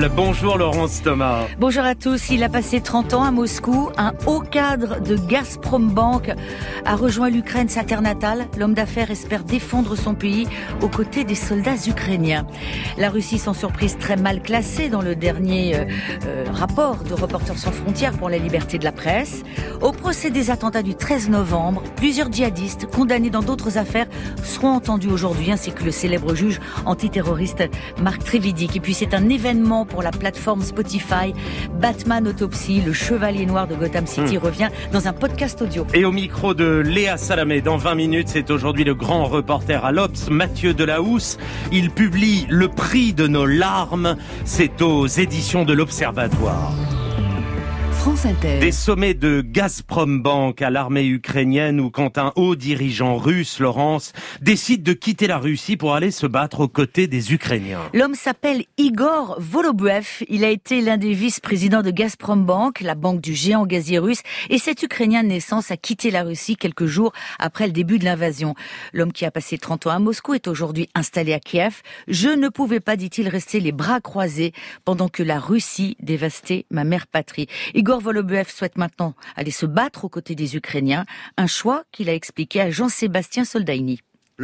ensemble. Bonjour Laurence Thomas. Bonjour à tous. Il a passé 30 ans à Moscou. Un haut cadre de Gazprom Bank a rejoint l'Ukraine, sa terre natale. L'homme d'affaires espère défendre son pays aux côtés des soldats ukrainiens. La Russie, sans surprise, très mal classée dans le dernier rapport de Reporters sans frontières pour la liberté de la presse. Au procès des attentats du 13 novembre, plusieurs djihadistes condamnés dans d'autres affaires seront entendus aujourd'hui, ainsi que le célèbre juge antiterroriste Marc Trévidic. Et puis c'est un événement pour la plateforme Spotify. Batman Autopsy, le chevalier noir de Gotham City, revient dans un podcast audio. Et au micro de Léa Salamé, dans 20 minutes, c'est aujourd'hui le grand reporter à l'Obs, Mathieu Delahousse. Il publie Le prix de nos larmes. C'est aux éditions de l'Observatoire. France Inter. Des sommets de Gazprom Bank à l'armée ukrainienne où quand un haut dirigeant russe, Laurence, décide de quitter la Russie pour aller se battre aux côtés des Ukrainiens. L'homme s'appelle Igor Volobuev. Il a été l'un des vice-présidents de Gazprom Bank, la banque du géant gazier russe. Et cet Ukrainien de naissance a quitté la Russie quelques jours après le début de l'invasion. L'homme qui a passé 30 ans à Moscou est aujourd'hui installé à Kiev. Je ne pouvais pas, dit-il, rester les bras croisés pendant que la Russie dévastait ma mère patrie. Igor Volobuev souhaite maintenant aller se battre aux côtés des Ukrainiens, un choix qu'il a expliqué à Jean-Sébastien Soldaini.